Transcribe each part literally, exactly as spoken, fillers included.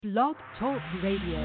Blog Talk Radio.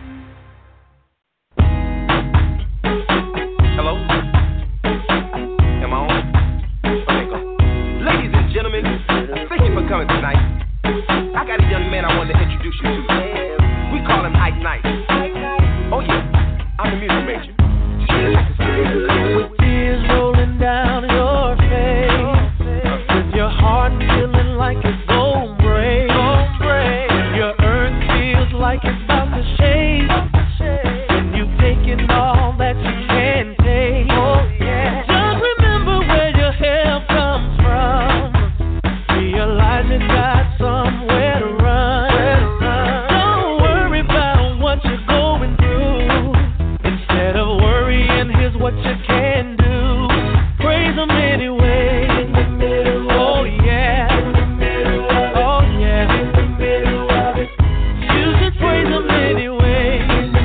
Hello? Am I on? Okay, go. Ladies and gentlemen, thank you for coming tonight. I got a young man I wanted to introduce you to. We call him Ike Knight. Oh yeah, I'm a music major. Check this out. With tears rolling down your face, with your heart feeling like it's gon' break, when your earth feels like it's about to shake, when you've taken all that you can take. Just remember where your help comes from. Realize you got somewhere to run. Don't worry about what you're going through. Instead of worrying, here's what you can do. Praise Him anyway. Oh yeah. Oh yeah. You should praise Him anyway.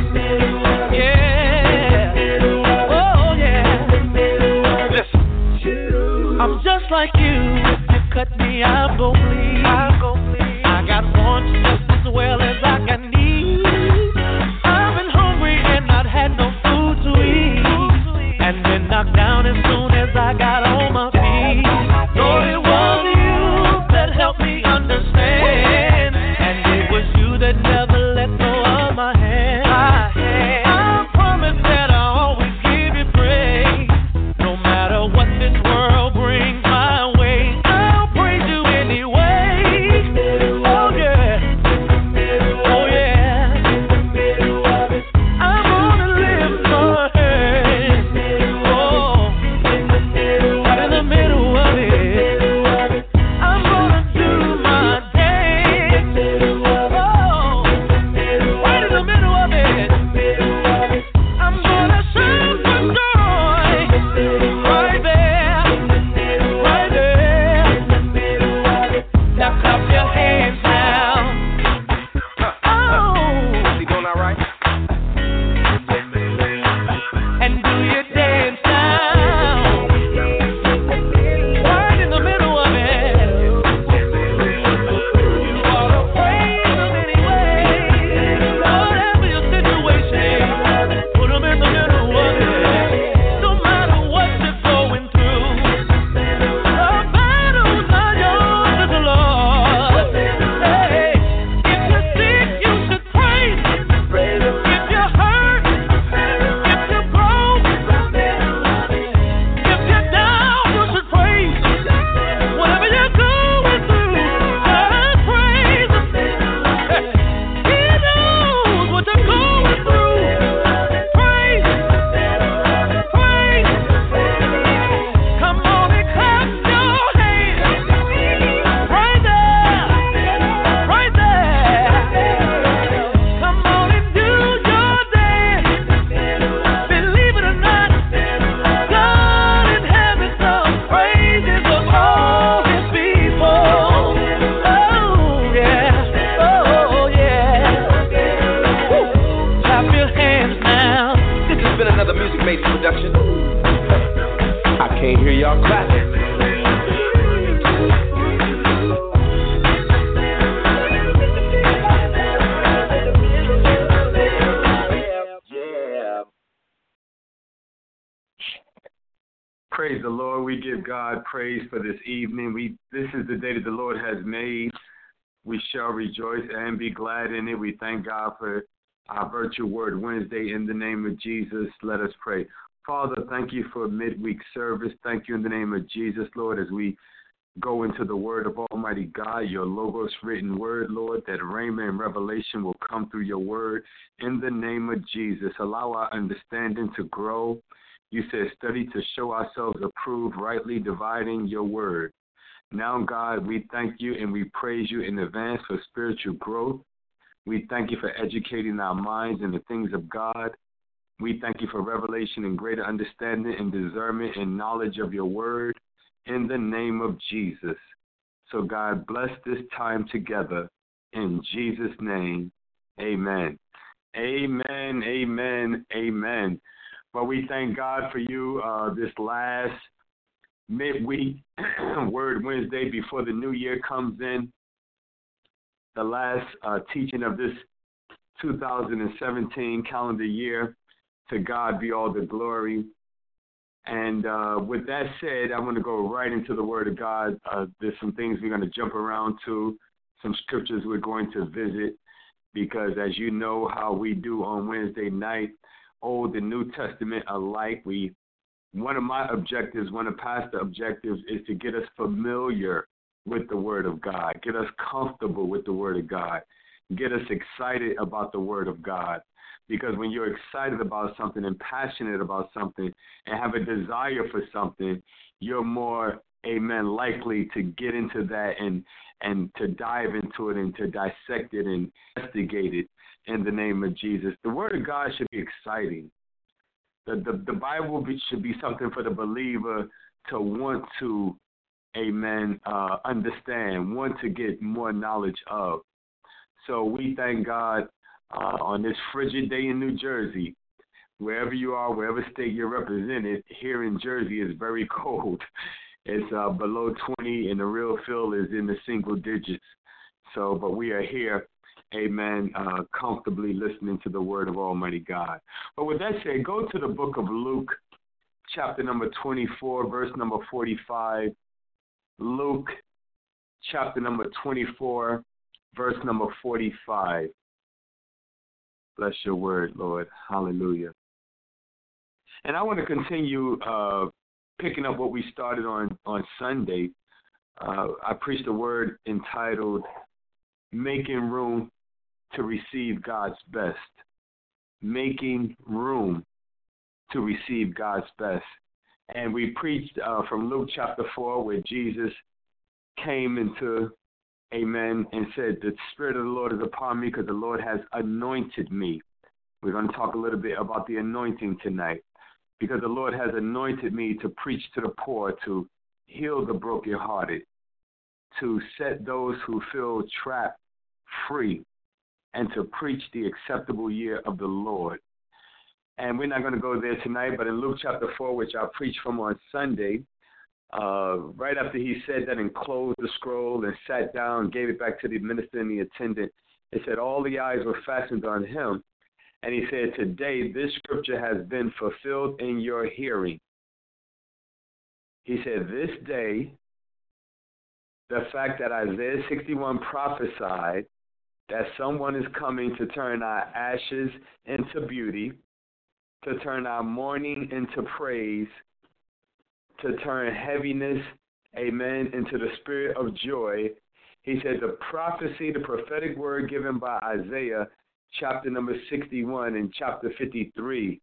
Yeah. Oh yeah. Listen. I'm just like you. If you cut me, I'll go bleed. I got wants just as well as I got needs. I've been hungry and not had no food to eat, and been knocked down as soon as I got on my feet. Lord, it was you that helped me understand, and it was you that never let go of my hand. I promise that I'll always give you praise, no matter what this world brings my way. I'll praise you anyway. Oh yeah. Oh yeah. I'm gonna lift my hands. Oh, right in the middle of it. I'm gonna do my dance. Oh, right in the middle of it. I'm gonna shout for joy. Right there. Right there. Now clap your hands now. Oh, You doing all right? and do your dance now. Right in the middle of it. You ought to praise Him anyway. Whatever your situation, put Him in the middle of it. No matter what you're going through, the battle's not yours, it's the Lord. Hey, if you're sick, you should praise Him. If you're hurt, if you're broke, if you're down, you should praise Him. Whatever you're going through, just praise Him. He knows what you're going through. Praise Him. Praise Him. Come on and clap your hands. Right there. Right there. Come on and do your dance. Believe it or not, God in heaven sung praises of all His people. Oh yeah. Oh yeah. Woo. Clap your hands now. This has been another Music Major production. I can't hear y'all clapping. Yeah. Praise the Lord. We give God praise for this evening. We This is the day that the Lord has made. We shall rejoice and be glad in it. We thank God for our Virtual Word Wednesday. In the name of Jesus, let us pray. Father, thank you for midweek service. Thank you in the name of Jesus, Lord, as we go into the word of Almighty God, your Logos written word, Lord, that rhema and revelation will come through your word. In the name of Jesus, allow our understanding to grow. You said, study to show ourselves approved, rightly dividing your word. Now, God, we thank you and we praise you in advance for spiritual growth. We thank you for educating our minds in the things of God. We thank you for revelation and greater understanding and discernment and knowledge of your word in the name of Jesus. So, God, bless this time together in Jesus' name. Amen. Amen, amen, amen. Well, we thank God for you uh, this last midweek Word Wednesday before the new year comes in. the last uh, teaching of this two thousand seventeen calendar year. To God be all the glory. And uh, with that said, I want to go right into the Word of God. Uh, there's some things we're going to jump around to, some scriptures we're going to visit, because as you know how we do on Wednesday night, Old and New Testament alike, we one of my objectives, one of pastor objectives is to get us familiar with the Word of God, get us comfortable with the Word of God, get us excited about the Word of God. Because when you're excited about something and passionate about something and have a desire for something, you're more, amen, likely to get into that and and to dive into it and to dissect it and investigate it in the name of Jesus. The Word of God should be exciting. The the, the Bible be, should be something for the believer to want to, amen, uh, understand, want to get more knowledge of. So we thank God uh, on this frigid day in New Jersey, wherever you are, wherever state you're represented, here in Jersey is very cold. It's uh, below twenty, and the real feel is in the single digits. So, but we are here, amen, uh, comfortably listening to the word of Almighty God. But with that said, go to the book of Luke, chapter number twenty-four, verse number forty-five. Luke, chapter number twenty-four, verse number forty-five. Bless your word, Lord. Hallelujah. And I want to continue uh, picking up what we started on, on Sunday. Uh, I preached a word entitled Making Room to Receive God's Best. Making room to receive God's best. And we preached uh, from Luke chapter four, where Jesus came into, amen, and said, the Spirit of the Lord is upon me because the Lord has anointed me. We're going to talk a little bit about the anointing tonight, because the Lord has anointed me to preach to the poor, to heal the brokenhearted, to set those who feel trapped free, and to preach the acceptable year of the Lord. And we're not going to go there tonight, but in Luke chapter four, which I preached from on Sunday, uh, right after he said that and closed the scroll and sat down, gave it back to the minister and the attendant, it said all the eyes were fastened on him. And he said, today this scripture has been fulfilled in your hearing. He said, this day, the fact that Isaiah sixty-one prophesied that someone is coming to turn our ashes into beauty, to turn our mourning into praise, to turn heaviness, amen, into the spirit of joy. He said the prophecy, the prophetic word given by Isaiah, chapter number sixty-one and chapter fifty-three,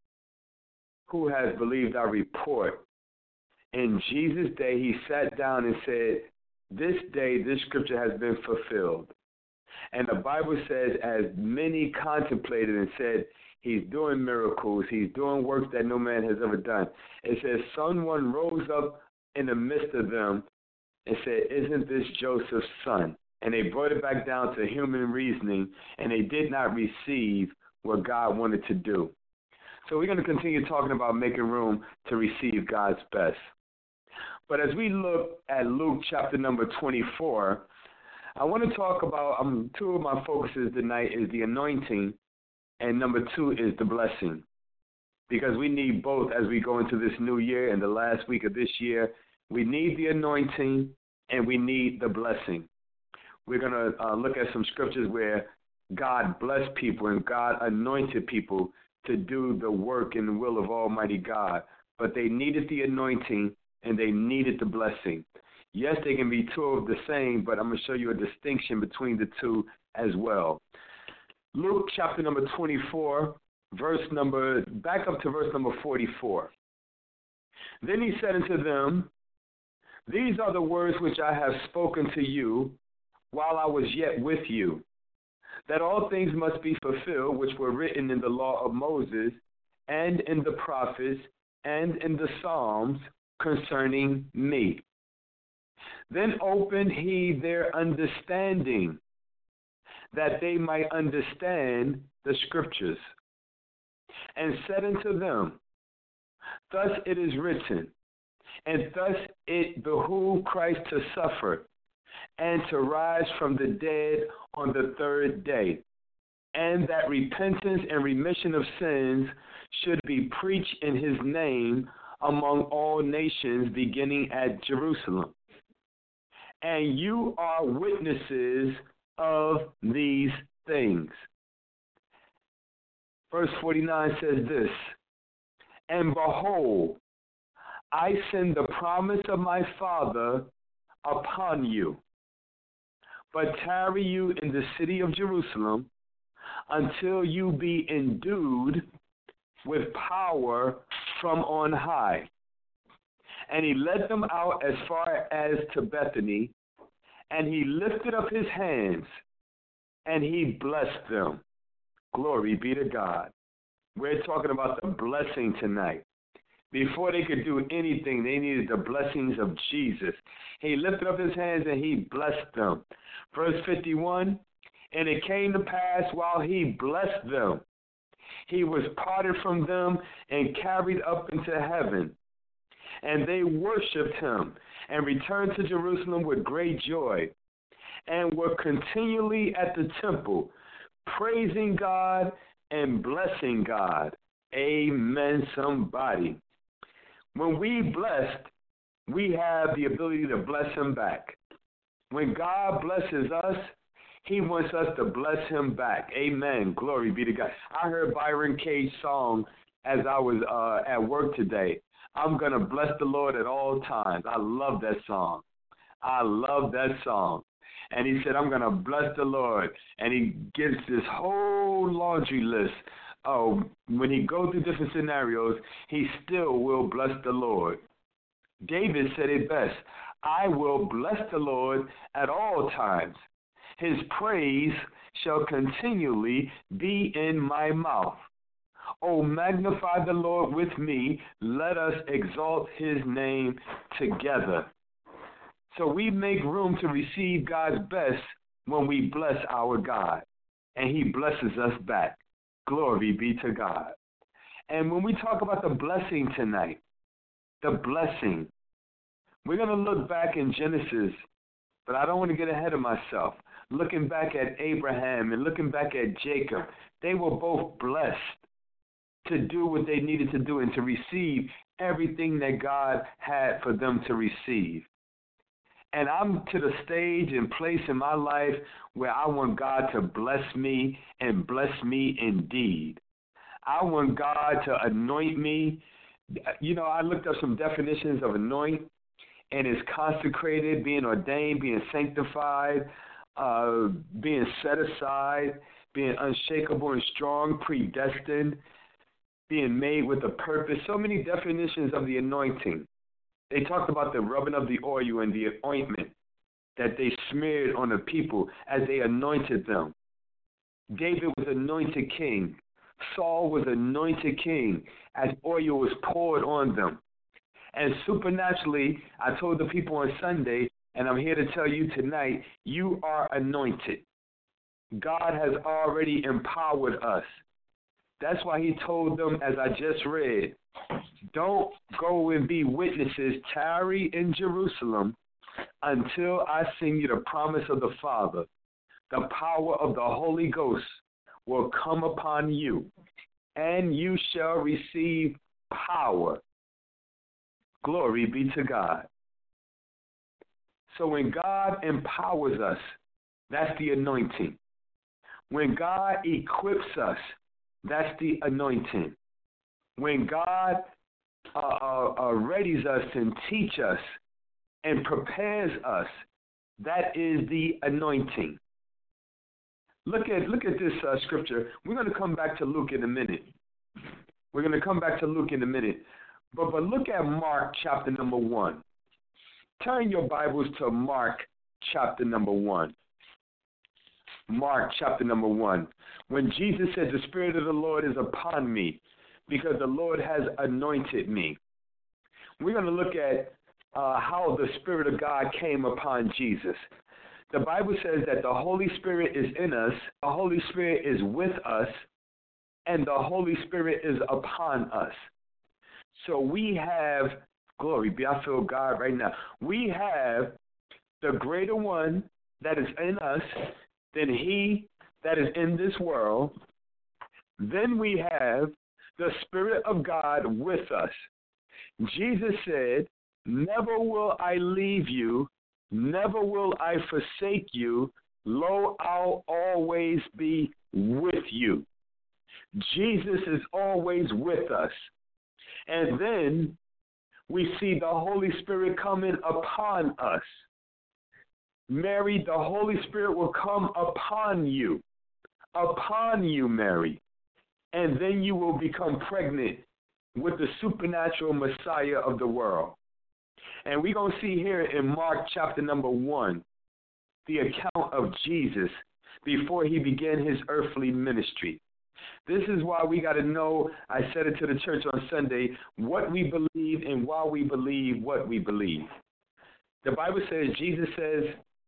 who has believed our report? In Jesus' day, he sat down and said, this day, this scripture has been fulfilled. And the Bible says, as many contemplated and said, he's doing miracles, he's doing works that no man has ever done. It says, someone rose up in the midst of them and said, isn't this Joseph's son? And they brought it back down to human reasoning, and they did not receive what God wanted to do. So we're going to continue talking about making room to receive God's best. But as we look at Luke chapter number twenty-four, I want to talk about, um, two of my focuses tonight is the anointing, and number two is the blessing. Because we need both as we go into this new year and the last week of this year. We need the anointing and we need the blessing. We're going to uh, look at some scriptures where God blessed people and God anointed people to do the work and the will of Almighty God. But they needed the anointing and they needed the blessing. Yes, they can be two of the same, but I'm going to show you a distinction between the two as well. Luke chapter number twenty-four, verse number, back up to verse number forty-four. Then he said unto them, these are the words which I have spoken to you while I was yet with you, that all things must be fulfilled which were written in the law of Moses and in the prophets and in the Psalms concerning me. Then opened he their understanding, that they might understand the scriptures, and said unto them, thus it is written, and thus it behooved Christ to suffer and to rise from the dead on the third day, and that repentance and remission of sins should be preached in his name among all nations, beginning at Jerusalem. And you are witnesses of these things. Verse forty-nine says this, and behold, I send the promise of my Father upon you, but tarry you in the city of Jerusalem until you be endued with power from on high. And he led them out as far as to Bethany, and he lifted up his hands, and he blessed them. Glory be to God. We're talking about the blessing tonight. Before they could do anything, they needed the blessings of Jesus. He lifted up his hands and he blessed them. Verse fifty-one, and it came to pass while he blessed them, he was parted from them and carried up into heaven. And they worshipped him and returned to Jerusalem with great joy, and were continually at the temple, praising God and blessing God. Amen, somebody. When we blessed, we have the ability to bless him back. When God blesses us, he wants us to bless him back. Amen. Glory be to God. I heard Byron Cage's song as I was uh, at work today. I'm going to bless the Lord at all times. I love that song. I love that song. And he said, I'm going to bless the Lord. And he gives this whole laundry list. Oh, when he goes through different scenarios, he still will bless the Lord. David said it best, I will bless the Lord at all times. His praise shall continually be in my mouth. Oh, magnify the Lord with me. Let us exalt his name together. So we make room to receive God's best when we bless our God, and he blesses us back. Glory be to God. And when we talk about the blessing tonight, the blessing, we're going to look back in Genesis, but I don't want to get ahead of myself. Looking back at Abraham and looking back at Jacob, they were both blessed to do what they needed to do and to receive everything that God had for them to receive. And I'm to the stage and place in my life where I want God to bless me and bless me indeed. I want God to anoint me. You know, I looked up some definitions of anoint, and it's consecrated, being ordained, being sanctified, uh, being set aside, being unshakable and strong, predestined, being made with a purpose. So many definitions of the anointing. They talked about the rubbing of the oil and the ointment that they smeared on the people as they anointed them. David was anointed king. Saul was anointed king as oil was poured on them. And supernaturally, I told the people on Sunday, and I'm here to tell you tonight, you are anointed. God has already empowered us. That's why he told them, as I just read, don't go and be witnesses, tarry in Jerusalem until I send you the promise of the Father. The power of the Holy Ghost will come upon you, and you shall receive power. Glory be to God. So when God empowers us, that's the anointing. When God equips us, that's the anointing. When God uh, uh, uh, readies us and teach us and prepares us, that is the anointing. Look at look at this uh, scripture. We're going to come back to Luke in a minute. We're going to come back to Luke in a minute. But, but look at Mark chapter number one. Turn your Bibles to Mark chapter number one. Mark chapter number one. When Jesus said, the Spirit of the Lord is upon me because the Lord has anointed me. We're going to look at uh, how the Spirit of God came upon Jesus. The Bible says that the Holy Spirit is in us, the Holy Spirit is with us, and the Holy Spirit is upon us. So we have, glory be, I feel God right now. We have the greater one that is in us than he that is in this world. Then we have the Spirit of God with us. Jesus said, never will I leave you, never will I forsake you. Lo, I'll always be with you. Jesus is always with us. And then we see the Holy Spirit coming upon us. Mary, the Holy Spirit will come upon you, upon you, Mary. And then you will become pregnant with the supernatural Messiah of the world. And we're going to see here in Mark chapter number one, the account of Jesus before he began his earthly ministry. This is why we got to know, I said it to the church on Sunday, what we believe and why we believe what we believe. The Bible says, Jesus says,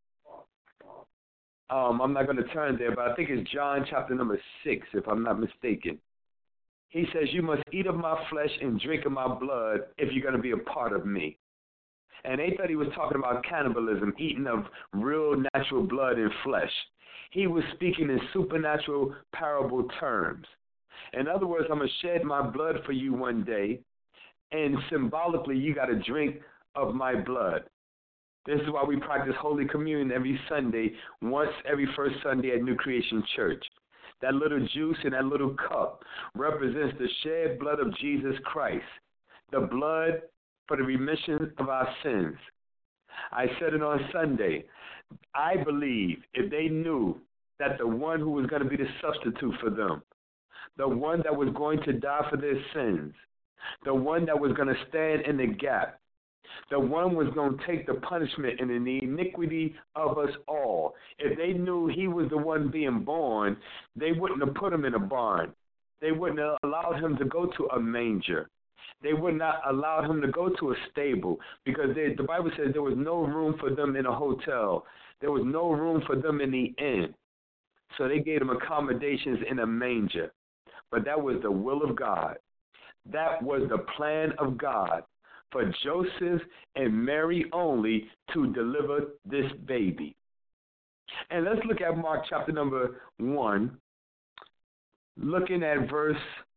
um, I'm not going to turn there, but I think it's John chapter number six, if I'm not mistaken. He says, you must eat of my flesh and drink of my blood if you're going to be a part of me. And they thought he was talking about cannibalism, eating of real natural blood and flesh. He was speaking in supernatural parable terms. In other words, I'm going to shed my blood for you one day, and symbolically you got to drink of my blood. This is why we practice Holy Communion every Sunday, once every first Sunday at New Creation Church. That little juice in that little cup represents the shed blood of Jesus Christ, the blood for the remission of our sins. I said it on Sunday. I believe if they knew that the one who was going to be the substitute for them, the one that was going to die for their sins, the one that was going to stand in the gap, the one was going to take the punishment and the iniquity of us all. If they knew he was the one being born, they wouldn't have put him in a barn. They wouldn't have allowed him to go to a manger. They would not allow him to go to a stable because they, the Bible says there was no room for them in a hotel. There was no room for them in the inn. So they gave them accommodations in a manger. But that was the will of God. That was the plan of God for Joseph and Mary only to deliver this baby. And let's look at Mark chapter number one, looking at verse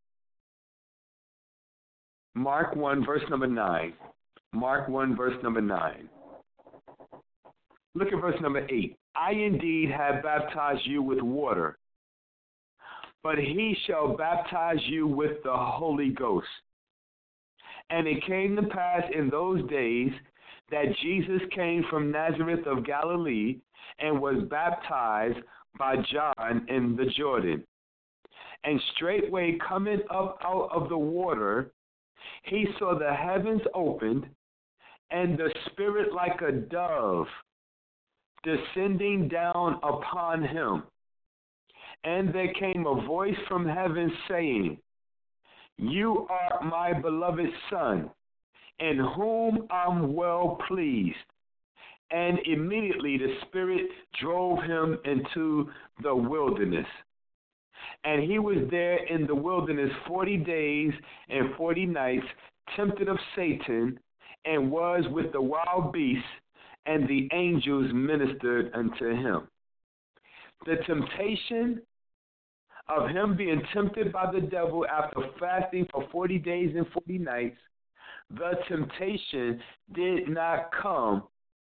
Mark one, verse number nine. Mark one, verse number nine. Look at verse number eight. I indeed have baptized you with water, but he shall baptize you with the Holy Ghost. And it came to pass in those days that Jesus came from Nazareth of Galilee and was baptized by John in the Jordan. And straightway coming up out of the water, he saw the heavens opened, and the Spirit like a dove descending down upon him. And there came a voice from heaven saying, You are my beloved Son, in whom I'm well pleased. And immediately the Spirit drove him into the wilderness. And he was there in the wilderness forty days and forty nights, tempted of Satan, and was with the wild beasts, and the angels ministered unto him. The temptation of him being tempted by the devil after fasting for forty days and forty nights, the temptation did not come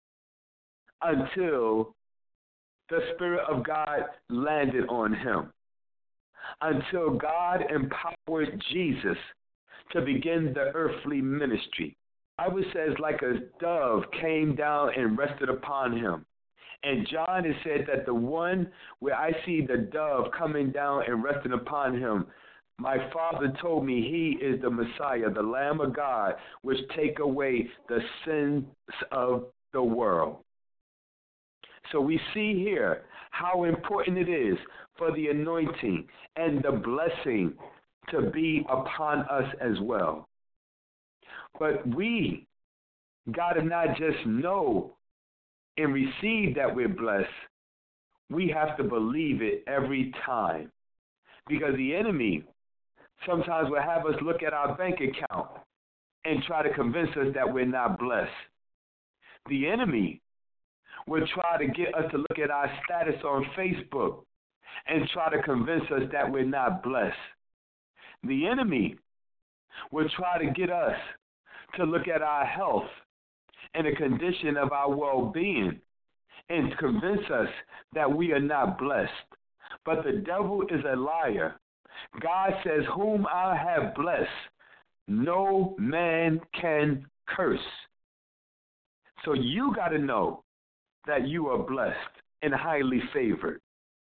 until the Spirit of God landed on him, until God empowered Jesus to begin the earthly ministry. The Bible says like a dove came down and rested upon him. And John has said that the one where I see the dove coming down and resting upon him, my Father told me he is the Messiah, the Lamb of God, which take away the sins of the world. So we see here how important it is for the anointing and the blessing to be upon us as well. But we got to not just know and receive that we're blessed. We have to believe it every time. Because the enemy sometimes will have us look at our bank account and try to convince us that we're not blessed. The enemy will try to get us to look at our status on Facebook and try to convince us that we're not blessed. The enemy will try to get us to look at our health and the condition of our well-being and convince us that we are not blessed. But the devil is a liar. God says, whom I have blessed, no man can curse. So you got to know that you are blessed and highly favored.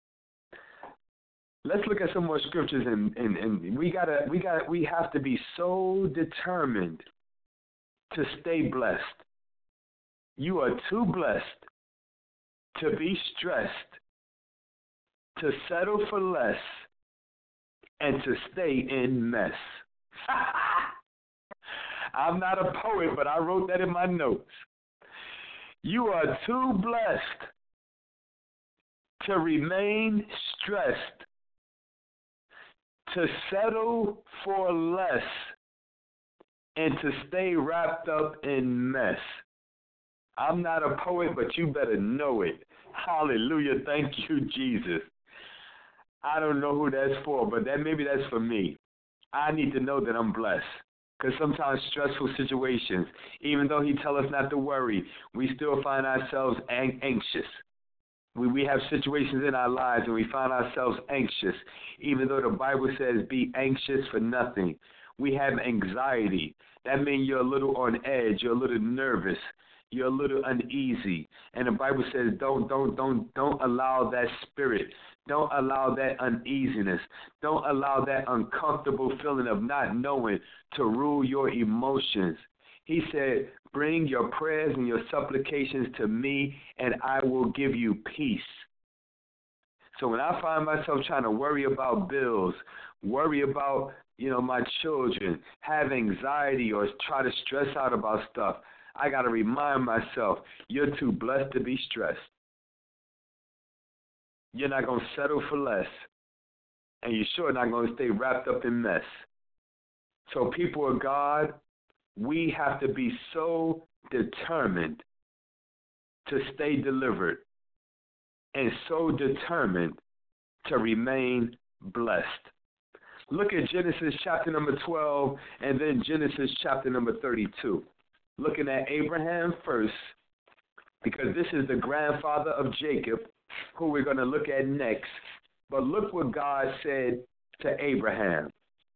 Let's look at some more scriptures, and, and, and we gotta, we gotta, we have to be so determined to stay blessed. You are too blessed to be stressed, to settle for less, and to stay in mess. I'm not a poet, but I wrote that in my notes. You are too blessed to remain stressed, to settle for less, and to stay wrapped up in mess. I'm not a poet, but you better know it. Hallelujah. Thank you, Jesus. I don't know who that's for, but that maybe that's for me. I need to know that I'm blessed. Because sometimes stressful situations, even though he tells us not to worry, we still find ourselves ang- anxious. We, we have situations in our lives and we find ourselves anxious, even though the Bible says be anxious for nothing. We have anxiety. That means you're a little on edge, you're a little nervous, you're a little uneasy. And the Bible says don't, don't, don't, don't allow that spirit. Don't allow that uneasiness. Don't allow that uncomfortable feeling of not knowing to rule your emotions. He said, bring your prayers and your supplications to me, and I will give you peace. So when I find myself trying to worry about bills, worry about, you know, my children, have anxiety or try to stress out about stuff, I got to remind myself, you're too blessed to be stressed. You're not going to settle for less, and you're sure not going to stay wrapped up in mess. So people of God, we have to be so determined to stay delivered and so determined to remain blessed. Look at Genesis chapter number twelve and then Genesis chapter number thirty-two. Looking at Abraham first, because this is the grandfather of Jacob, who we're going to look at next. But look what God said to Abraham.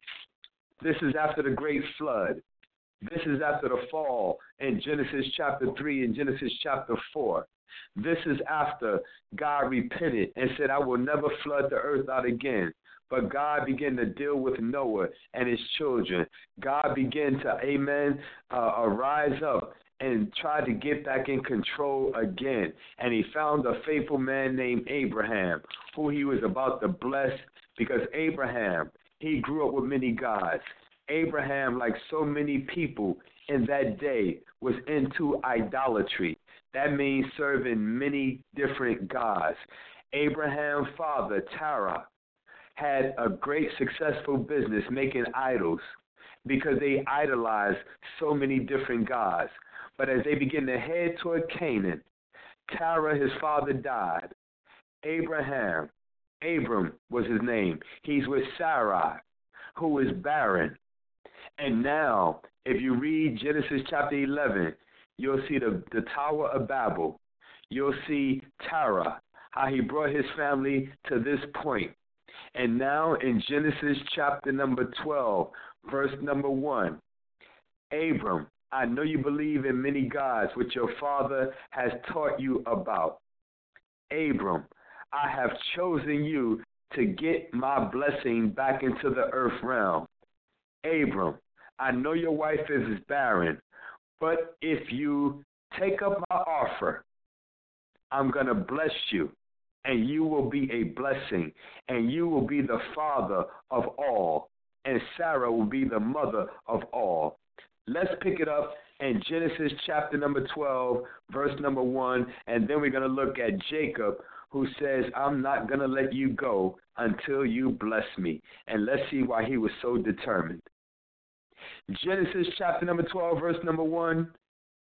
This is after the great flood. This is after the fall in Genesis chapter three and Genesis chapter four. This is after God repented and said, I will never flood the earth out again. But God began to deal with Noah and his children. God began to, amen, uh, rise up and try to get back in control again. And he found a faithful man named Abraham, who he was about to bless, because Abraham, he grew up with many gods. Abraham, like so many people in that day, was into idolatry. That means serving many different gods. Abraham's father, Terah, had a great successful business making idols because they idolized so many different gods. But as they began to head toward Canaan, Terah, his father, died. Abraham, Abram was his name. He's with Sarai, who is barren. And now, if you read Genesis chapter eleven, you'll see the, the Tower of Babel. You'll see Terah, how he brought his family to this point. And now in Genesis chapter number twelve, verse number one, Abram, I know you believe in many gods, which your father has taught you about. Abram, I have chosen you to get my blessing back into the earth realm. Abram, I know your wife is barren, but if you take up my offer, I'm going to bless you, and you will be a blessing, and you will be the father of all, and Sarah will be the mother of all. Let's pick it up in Genesis chapter number twelve, verse number one, and then we're going to look at Jacob, who says, I'm not going to let you go until you bless me. And let's see why he was so determined. Genesis chapter number twelve, verse number one.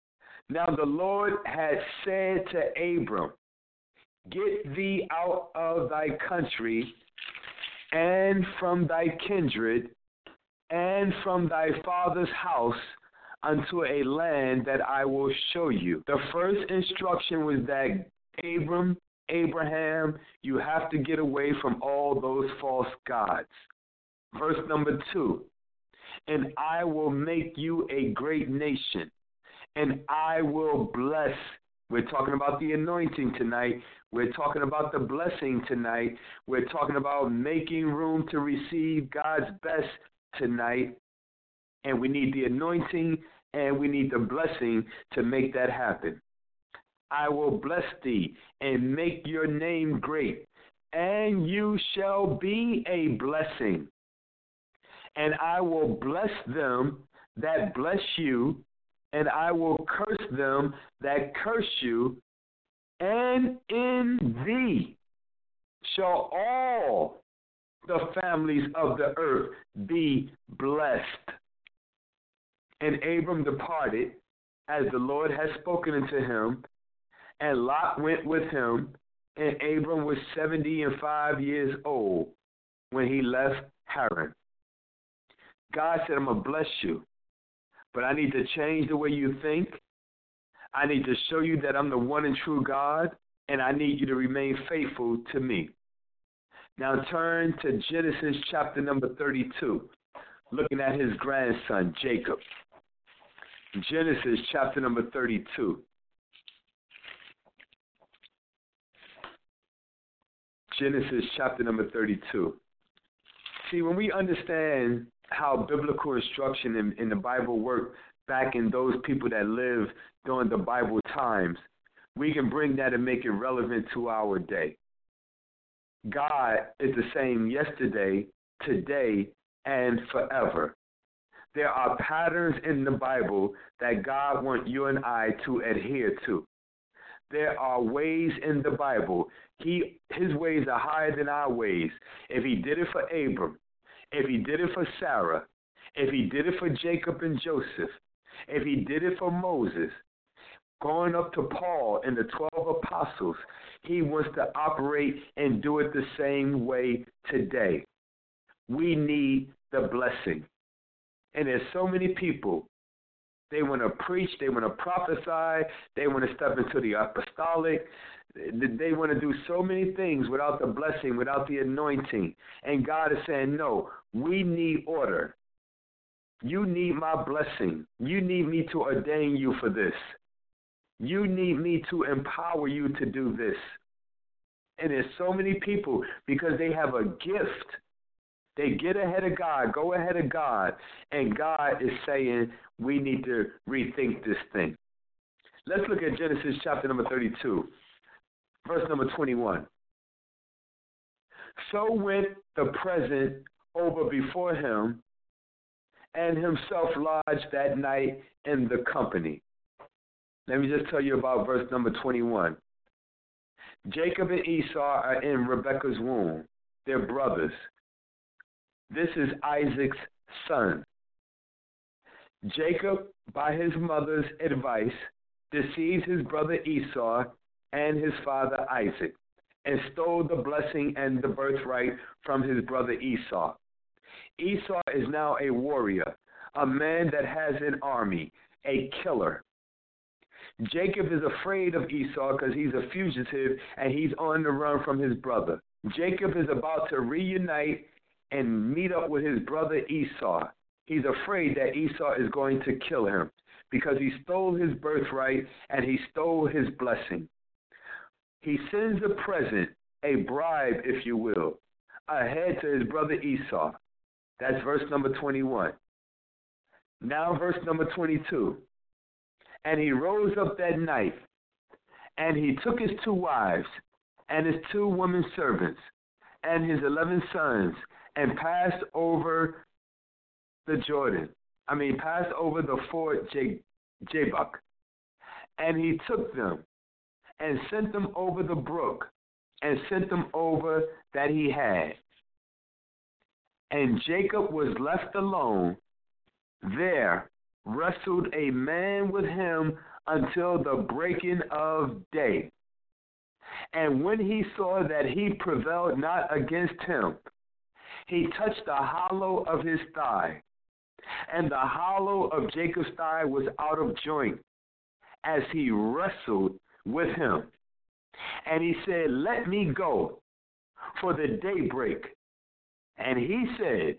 Now the Lord had said to Abram, get thee out of thy country and from thy kindred and from thy father's house unto a land that I will show you. The first instruction was that Abram, Abraham, you have to get away from all those false gods. Verse number two, and I will make you a great nation, and I will bless. We're talking about the anointing tonight. We're talking about the blessing tonight. We're talking about making room to receive God's best tonight. And we need the anointing and we need the blessing to make that happen. I will bless thee and make your name great, and you shall be a blessing. And I will bless them that bless you, and I will curse them that curse you, and in thee shall all the families of the earth be blessed. And Abram departed, as the Lord had spoken unto him, and Lot went with him, and Abram was seventy and five years old when he left Haran. God said, I'm going to bless you, but I need to change the way you think. I need to show you that I'm the one and true God, and I need you to remain faithful to me. Now turn to Genesis chapter number thirty-two, looking at his grandson, Jacob. Genesis chapter number thirty-two. Genesis chapter number thirty-two. See, when we understand how biblical instruction in, in the Bible worked back in those people that lived during the Bible times, we can bring that and make it relevant to our day. God is the same yesterday, today, and forever. There are patterns in the Bible that God wants you and I to adhere to. There are ways in the Bible. He, his ways are higher than our ways. If he did it for Abram, if he did it for Sarah, if he did it for Jacob and Joseph, if he did it for Moses, going up to Paul and the twelve apostles, he wants to operate and do it the same way today. We need the blessing. And there's so many people, they want to preach, they want to prophesy, they want to step into the apostolic, they want to do so many things without the blessing, without the anointing. And God is saying, no, we need order. You need my blessing. You need me to ordain you for this. You need me to empower you to do this. And there's so many people, because they have a gift, they get ahead of God, go ahead of God, and God is saying, we need to rethink this thing. Let's look at Genesis chapter number thirty-two, verse number twenty-one. So went the present over before him, and himself lodged that night in the company. Let me just tell you about verse number twenty-one. Jacob and Esau are in Rebekah's womb. They're brothers. This is Isaac's son. Jacob, by his mother's advice, deceives his brother Esau and his father Isaac, and stole the blessing and the birthright from his brother Esau. Esau is now a warrior, a man that has an army, a killer. Jacob is afraid of Esau because he's a fugitive and he's on the run from his brother. Jacob is about to reunite and meet up with his brother Esau. He's afraid that Esau is going to kill him because he stole his birthright and he stole his blessing. He sends a present, a bribe, if you will, ahead to his brother Esau. That's verse number twenty-one. Now verse number twenty-two. And he rose up that night, and he took his two wives, and his two women servants, and his eleven sons, and passed over the Jordan. I mean, passed over the ford Jabbok. And he took them, and sent them over the brook, and sent them over that he had. And Jacob was left alone. There wrestled a man with him until the breaking of day. And when he saw that he prevailed not against him, he touched the hollow of his thigh. And the hollow of Jacob's thigh was out of joint as he wrestled with him. And he said, let me go, for the daybreak. And he said,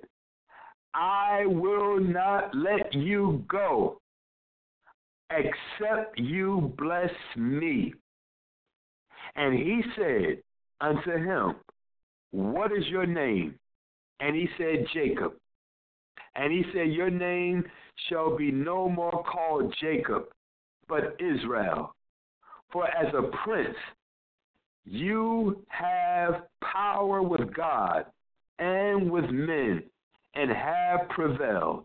I will not let you go, except you bless me. And he said unto him, what is your name? And he said, Jacob. And he said, your name shall be no more called Jacob, but Israel. For as a prince you have power with God and with men, and have prevailed.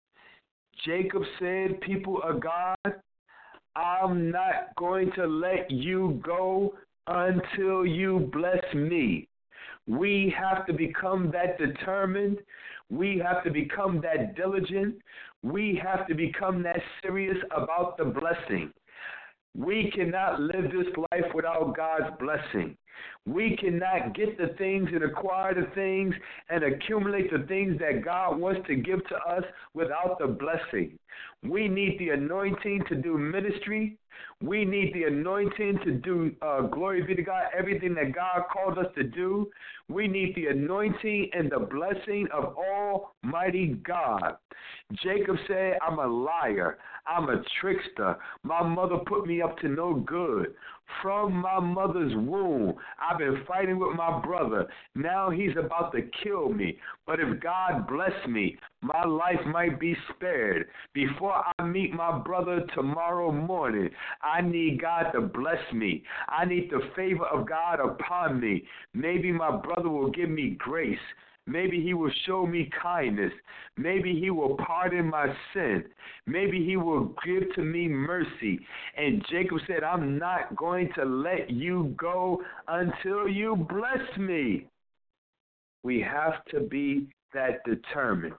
Jacob said, people of God, I'm not going to let you go until you bless me. We have to become that determined. We have to become that diligent. We have to become that serious about the blessing. We cannot live this life without God's blessing. We cannot get the things and acquire the things and accumulate the things that God wants to give to us without the blessing. We need the anointing to do ministry. We need the anointing to do, uh, glory be to God, everything that God called us to do. We need the anointing and the blessing of Almighty God. Jacob said, I'm a liar. I'm a trickster. My mother put me up to no good. From my mother's womb, I've been fighting with my brother. Now he's about to kill me. But if God bless me, my life might be spared. Before I meet my brother tomorrow morning, I need God to bless me. I need the favor of God upon me. Maybe my brother will give me grace. Maybe he will show me kindness. Maybe he will pardon my sin. Maybe he will give to me mercy. And Jacob said, I'm not going to let you go until you bless me. We have to be that determined.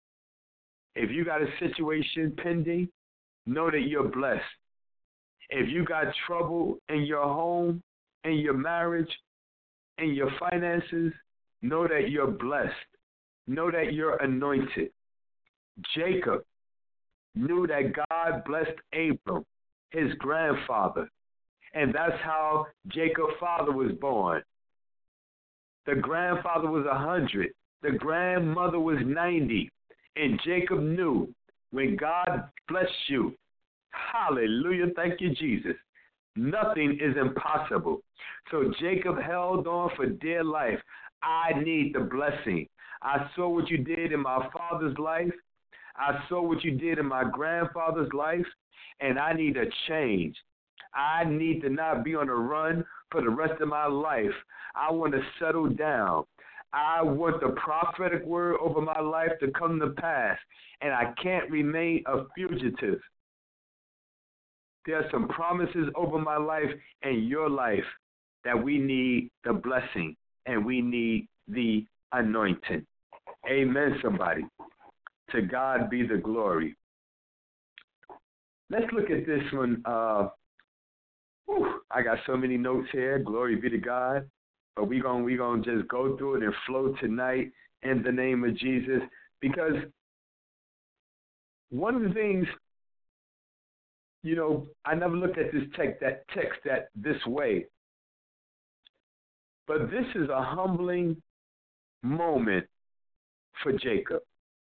If you got a situation pending, know that you're blessed. If you got trouble in your home, in your marriage, in your finances, know that you're blessed. Know that you're anointed. Jacob knew that God blessed Abram, his grandfather, and that's how Jacob's father was born. The grandfather was a hundred. The grandmother was ninety. And Jacob knew when God blessed you, hallelujah, thank you, Jesus, nothing is impossible. So Jacob held on for dear life. I need the blessing. I saw what you did in my father's life. I saw what you did in my grandfather's life, and I need a change. I need to not be on a run for the rest of my life. I want to settle down. I want the prophetic word over my life to come to pass, and I can't remain a fugitive. There are some promises over my life and your life that we need the blessing and we need the anointing. Amen, somebody. To God be the glory. Let's look at this one. Uh, whew, I got so many notes here. Glory be to God. But we're going we gonna just go through it and flow tonight in the name of Jesus. Because one of the things, you know, I never looked at this text that text that this way. But this is a humbling moment for Jacob.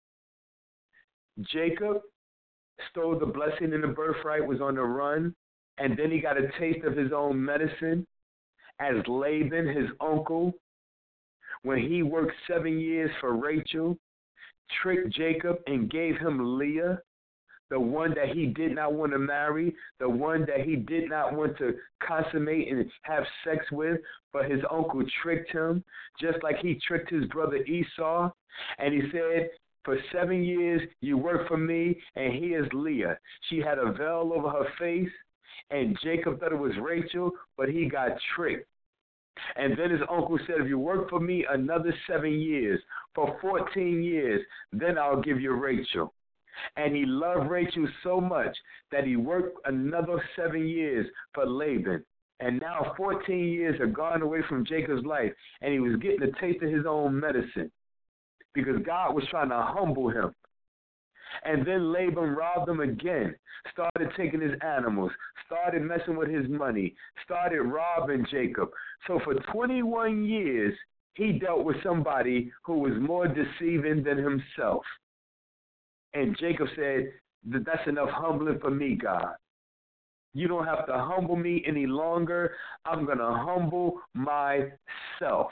Jacob stole the blessing and the birthright, was on the run, and then he got a taste of his own medicine as Laban, his uncle, when he worked seven years for Rachel, tricked Jacob and gave him Leah, the one that he did not want to marry, the one that he did not want to consummate and have sex with, but his uncle tricked him, just like he tricked his brother Esau. And he said, for seven years you worked for me, and here's Leah. She had a veil over her face, and Jacob thought it was Rachel, but he got tricked. And then his uncle said, if you work for me another seven years, for fourteen years, then I'll give you Rachel. And he loved Rachel so much that he worked another seven years for Laban. And now fourteen years have gone away from Jacob's life, and he was getting a taste of his own medicine because God was trying to humble him. And then Laban robbed him again, started taking his animals, started messing with his money, started robbing Jacob. So for twenty-one years, he dealt with somebody who was more deceiving than himself. And Jacob said, that's enough humbling for me, God. You don't have to humble me any longer. I'm going to humble myself.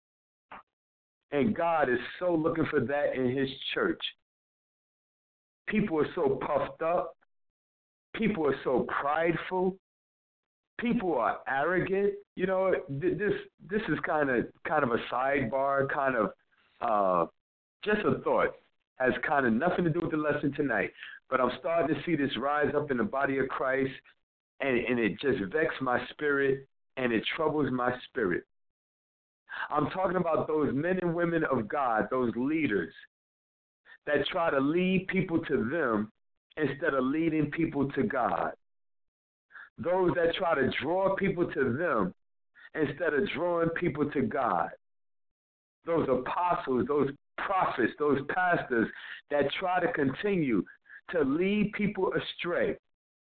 And God is so looking for that in his church. People are so puffed up. People are so prideful. People are arrogant. You know, this this is kind of kind of a sidebar, kind of uh, just a thought. Has kind of nothing to do with the lesson tonight. But I'm starting to see this rise up in the body of Christ, and, and it just vexes my spirit, and it troubles my spirit. I'm talking about those men and women of God, those leaders that try to lead people to them instead of leading people to God. Those that try to draw people to them instead of drawing people to God. Those apostles, those prophets, those pastors that try to continue to lead people astray.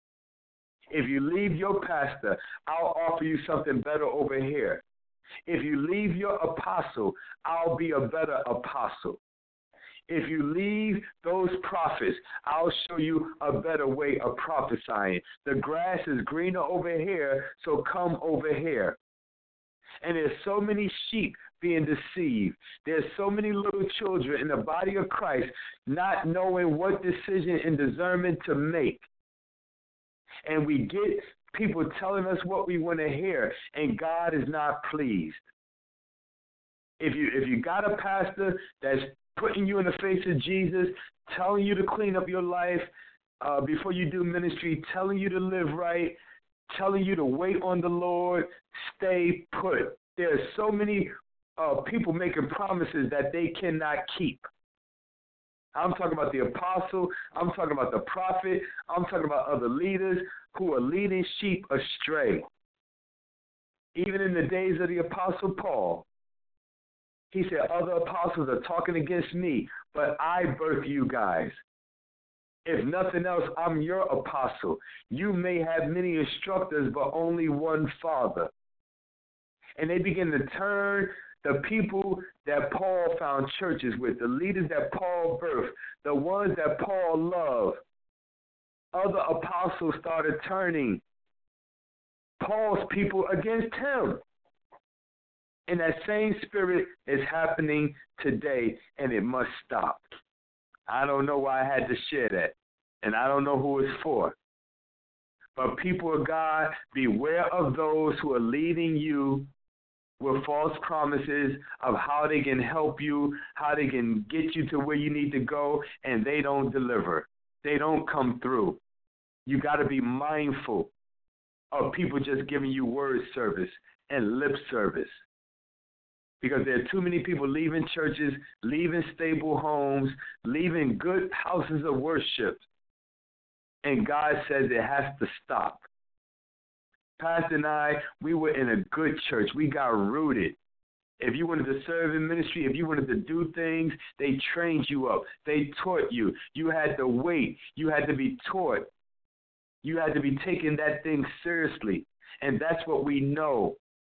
If you leave your pastor, I'll offer you something better over here. If you leave your apostle, I'll be a better apostle. If you leave those prophets, I'll show you a better way of prophesying. The grass is greener over here, so come over here. And there's so many sheep being deceived. There's so many little children in the body of Christ not knowing what decision and discernment to make. And we get people telling us what we want to hear, and God is not pleased. If you if you got a pastor that's putting you in the face of Jesus, telling you to clean up your life uh, before you do ministry, telling you to live right, telling you to wait on the Lord, stay put. There are so many uh, people making promises that they cannot keep. I'm talking about the apostle. I'm talking about the prophet. I'm talking about other leaders who are leading sheep astray. Even in the days of the apostle Paul, he said, other apostles are talking against me, but I birth you guys. If nothing else, I'm your apostle. You may have many instructors, but only one father. And they begin to turn the people that Paul found churches with, the leaders that Paul birthed, the ones that Paul loved. Other apostles started turning Paul's people against him. And that same spirit is happening today, and it must stop. I don't know why I had to share that, and I don't know who it's for. But people of God, beware of those who are leading you with false promises of how they can help you, how they can get you to where you need to go, and they don't deliver. They don't come through. You got to be mindful of people just giving you word service and lip service. Because there are too many people leaving churches, leaving stable homes, leaving good houses of worship. And God says it has to stop. Pastor and I, we were in a good church. We got rooted. If you wanted to serve in ministry, if you wanted to do things, they trained you up. They taught you. You had to wait. You had to be taught. You had to be taking that thing seriously. And that's what we know.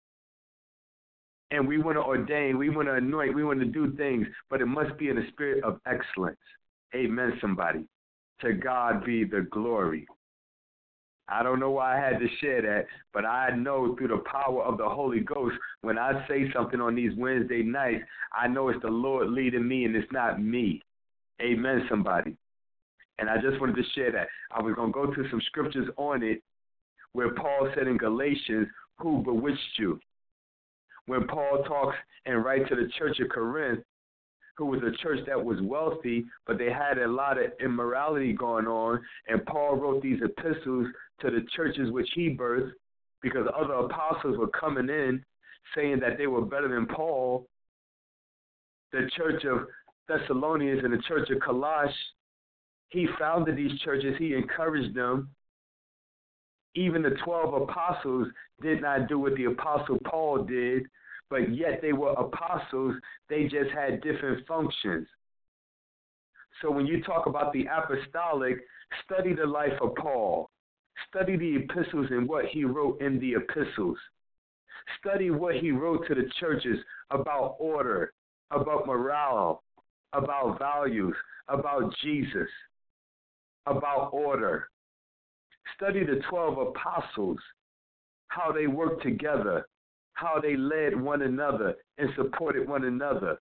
And we want to ordain, we want to anoint, we want to do things, but it must be in a spirit of excellence. Amen, somebody. To God be the glory. I don't know why I had to share that, but I know through the power of the Holy Ghost, when I say something on these Wednesday nights, I know it's the Lord leading me and it's not me. Amen, somebody. And I just wanted to share that. I was going to go to some scriptures on it where Paul said in Galatians, who bewitched you? When Paul talks and writes to the church of Corinth, who was a church that was wealthy, but they had a lot of immorality going on, and Paul wrote these epistles to the churches which he birthed because other apostles were coming in saying that they were better than Paul. The church of Thessalonians and the church of Colossae, He founded these churches. He encouraged them. Even the twelve apostles did not do what the apostle Paul did, but yet they were apostles. They just had different functions. So when you talk about the apostolic, study the life of Paul. Study the epistles and what he wrote in the epistles. Study what he wrote to the churches about order, about morale, about values, about Jesus, about order. Study the twelve apostles, how they worked together, how they led one another and supported one another.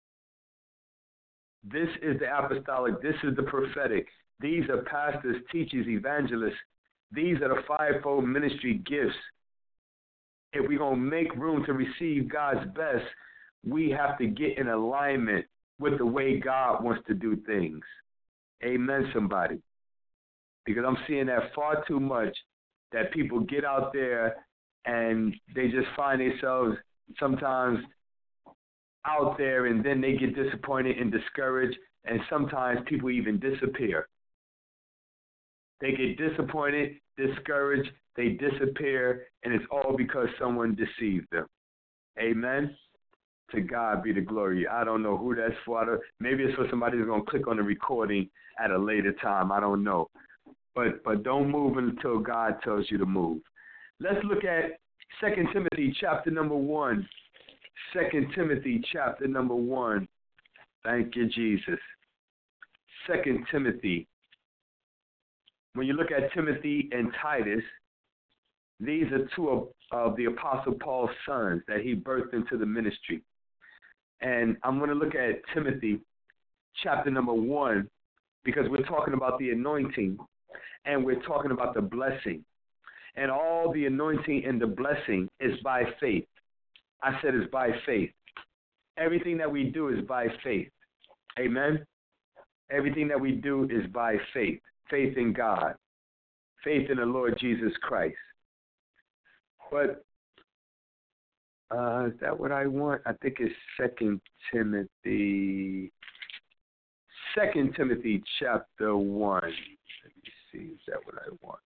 This is the apostolic. This is the prophetic. These are pastors, teachers, evangelists. These are the fivefold ministry gifts. If we're going to make room to receive God's best, we have to get in alignment with the way God wants to do things. Amen, somebody. Because I'm seeing that far too much, that people get out there and they just find themselves sometimes out there, and then they get disappointed and discouraged, and sometimes people even disappear. They get disappointed, discouraged, they disappear, and it's all because someone deceived them. Amen? To God be the glory. I don't know who that's for. Maybe it's for somebody who's going to click on the recording at a later time. I don't know. But but don't move until God tells you to move. Let's look at Second Timothy chapter number one. Second Timothy chapter number one. Thank you, Jesus. Second Timothy. When you look at Timothy and Titus, these are two of, of the Apostle Paul's sons that he birthed into the ministry. And I'm going to look at Timothy chapter number one because we're talking about the anointing and we're talking about the blessing. And all the anointing and the blessing is by faith. I said it's by faith. Everything that we do is by faith. Amen? Everything that we do is by faith. Faith in God. Faith in the Lord Jesus Christ. But uh, is that what I want? I think it's Second Timothy. Second Timothy chapter one. Let me see. Is that what I want?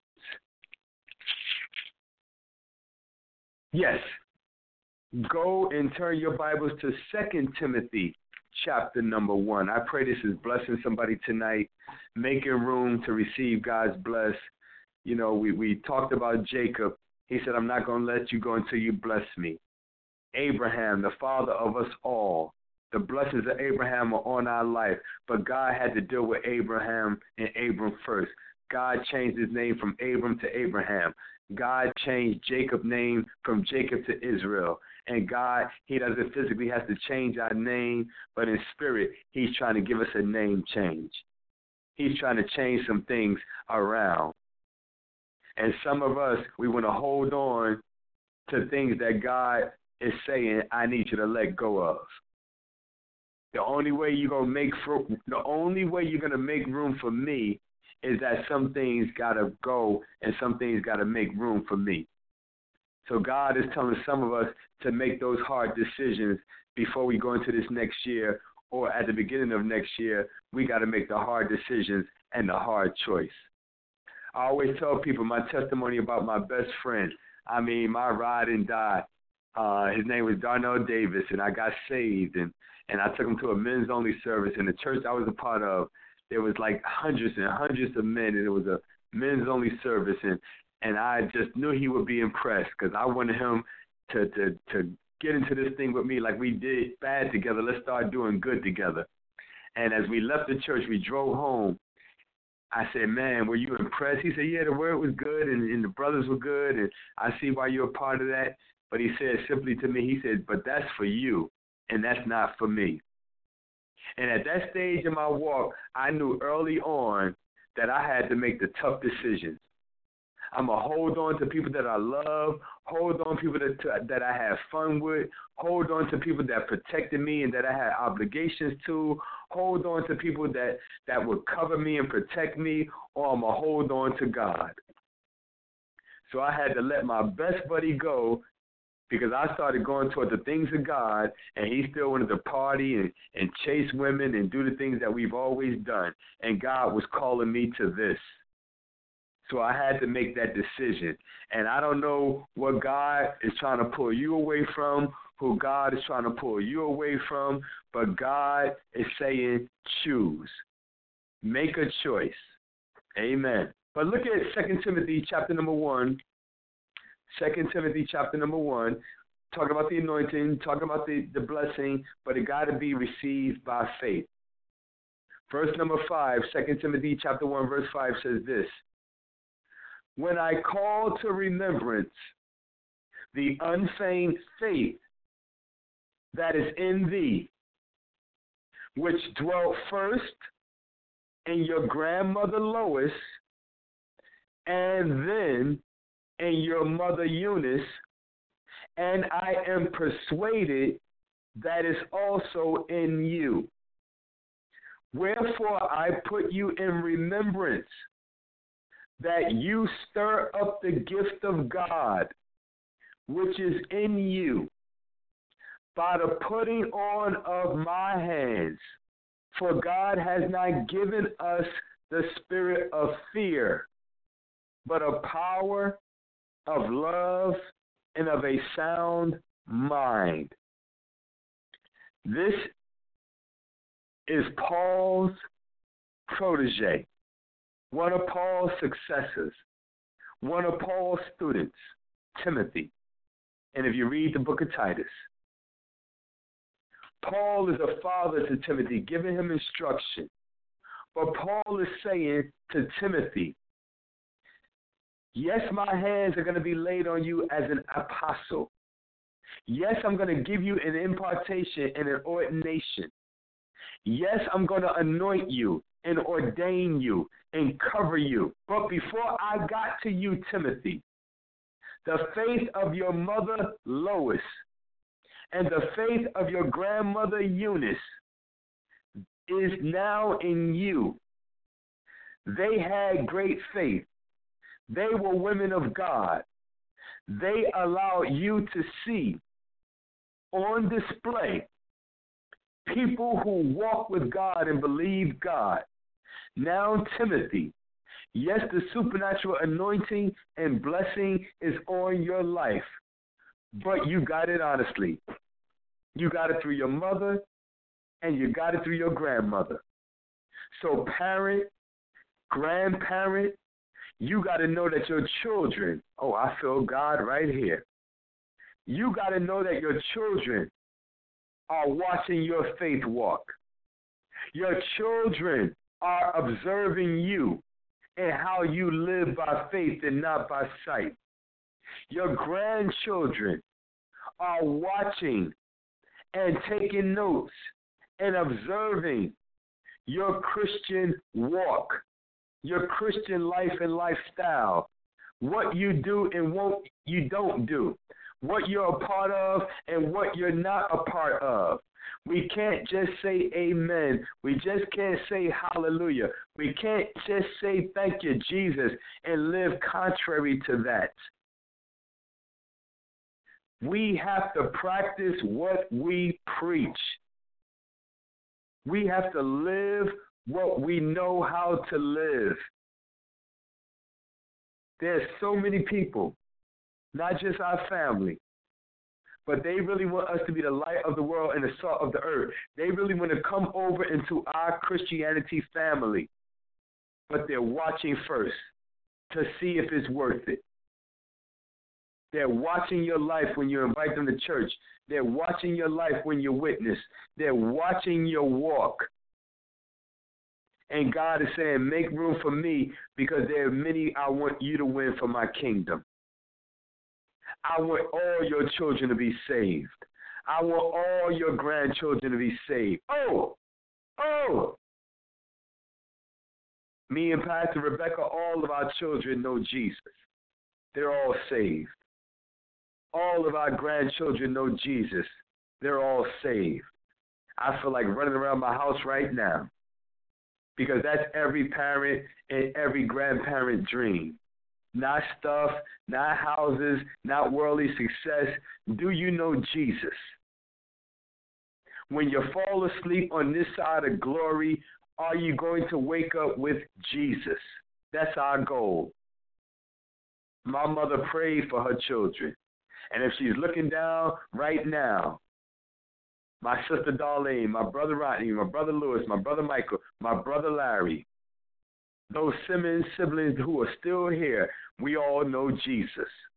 Yes. Go and turn your Bibles to Second Timothy chapter number one. I pray this is blessing somebody tonight, making room to receive God's bless. You know, we, we talked about Jacob. He said, I'm not going to let you go until you bless me. Abraham, the father of us all. The blessings of Abraham are on our life. But God had to deal with Abraham and Abram first. God changed his name from Abram to Abraham. God changed Jacob's name from Jacob to Israel. And God, he doesn't physically have to change our name, but in spirit, he's trying to give us a name change. He's trying to change some things around. And some of us, we want to hold on to things that God is saying, I need you to let go of. The only way you're gonna make for, the only way you're gonna make room for me is that some things gotta go and some things gotta make room for me. So God is telling some of us to make those hard decisions before we go into this next year, or at the beginning of next year. We got to make the hard decisions and the hard choice. I always tell people my testimony about my best friend. I mean, my ride and die. Uh, his name was Darnell Davis, and I got saved, and, and I took him to a men's only service. In the church I was a part of, there was like hundreds and hundreds of men, and it was a men's only service, and And I just knew he would be impressed because I wanted him to, to, to get into this thing with me like we did bad together. Let's start doing good together. And as we left the church, we drove home. I said, man, were you impressed? He said, yeah, the word was good and, and the brothers were good, and I see why you're a part of that. But he said simply to me, he said, but that's for you, and that's not for me. And at that stage in my walk, I knew early on that I had to make the tough decisions. I'm going to hold on to people that I love, hold on to people that, to, that I have fun with, hold on to people that protected me and that I had obligations to, hold on to people that, that would cover me and protect me, or I'm going to hold on to God. So I had to let my best buddy go because I started going toward the things of God, and he still wanted to party and, and chase women and do the things that we've always done. And God was calling me to this. So I had to make that decision. And I don't know what God is trying to pull you away from, who God is trying to pull you away from, but God is saying choose. Make a choice. Amen. But look at Second Timothy chapter number one. Second Timothy chapter number one, talking about the anointing, talking about the, the blessing, but it got to be received by faith. Verse number five, Second Timothy chapter one, verse five says this: when I call to remembrance the unfeigned faith that is in thee, which dwelt first in your grandmother Lois, and then in your mother Eunice, and I am persuaded that is also in you. Wherefore I put you in remembrance, that you stir up the gift of God, which is in you, by the putting on of my hands. For God has not given us the spirit of fear, but of power, of love, and of a sound mind. This is Paul's protege, one of Paul's successors, one of Paul's students, Timothy. And if you read the book of Titus, Paul is a father to Timothy, giving him instruction. But Paul is saying to Timothy, yes, my hands are going to be laid on you as an apostle. Yes, I'm going to give you an impartation and an ordination. Yes, I'm going to anoint you and ordain you and cover you. But before I got to you, Timothy, the faith of your mother Lois and the faith of your grandmother Eunice is now in you. They had great faith. They were women of God. They allowed you to see on display people who walk with God and believe God. Now, Timothy, yes, the supernatural anointing and blessing is on your life, but you got it honestly. You got it through your mother, and you got it through your grandmother. So parent, grandparent, you got to know that your children, oh, I feel God right here. You got to know that your children are watching your faith walk. Your children are observing you and how you live by faith and not by sight. Your grandchildren are watching and taking notes and observing your Christian walk, your Christian life and lifestyle, what you do and what you don't do, what you're a part of and what you're not a part of. We can't just say amen. We just can't say hallelujah. We can't just say thank you, Jesus, and live contrary to that. We have to practice what we preach. We have to live what we know how to live. There's so many people, not just our family, but they really want us to be the light of the world and the salt of the earth. They really want to come over into our Christianity family, but they're watching first to see if it's worth it. They're watching your life when you invite them to church. They're watching your life when you witness. They're watching your walk. And God is saying, make room for me because there are many I want you to win for my kingdom. I want all your children to be saved. I want all your grandchildren to be saved. Oh, oh. Me and Pastor Rebecca, all of our children know Jesus. They're all saved. All of our grandchildren know Jesus. They're all saved. I feel like running around my house right now because that's every parent and every grandparent dream. not stuff, not houses, not worldly success. Do you know Jesus? When you fall asleep on this side of glory, are you going to wake up with Jesus? That's our goal. My mother prayed for her children. And if she's looking down right now, my sister Darlene, my brother Rodney, my brother Lewis, my brother Michael, my brother Larry, those Simmons siblings who are still here, we all know Jesus.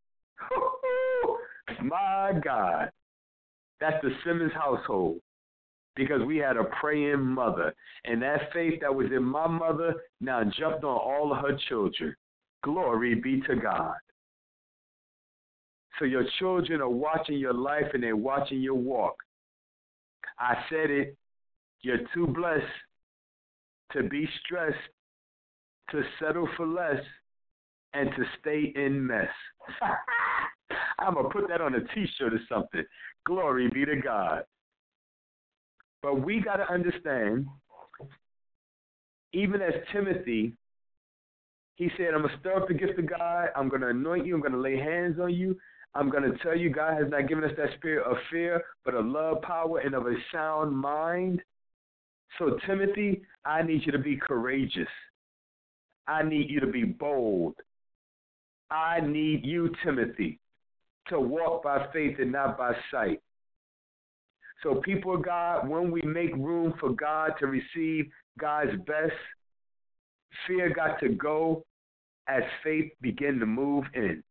My God. That's the Simmons household. Because we had a praying mother. And that faith that was in my mother now jumped on all of her children. Glory be to God. So your children are watching your life and they're watching your walk. I said it. You're too blessed to be stressed, to settle for less, and to stay in mess. I'm going to put that on a t-shirt or something. Glory be to God. But we got to understand, even as Timothy, he said, I'm going to stir up the gift of God. I'm going to anoint you. I'm going to lay hands on you. I'm going to tell you God has not given us that spirit of fear, but of love, power, and of a sound mind. So, Timothy, I need you to be courageous. I need you to be bold. I need you, Timothy, to walk by faith and not by sight. So, people of God, when we make room for God to receive God's best, fear got to go as faith begin to move in.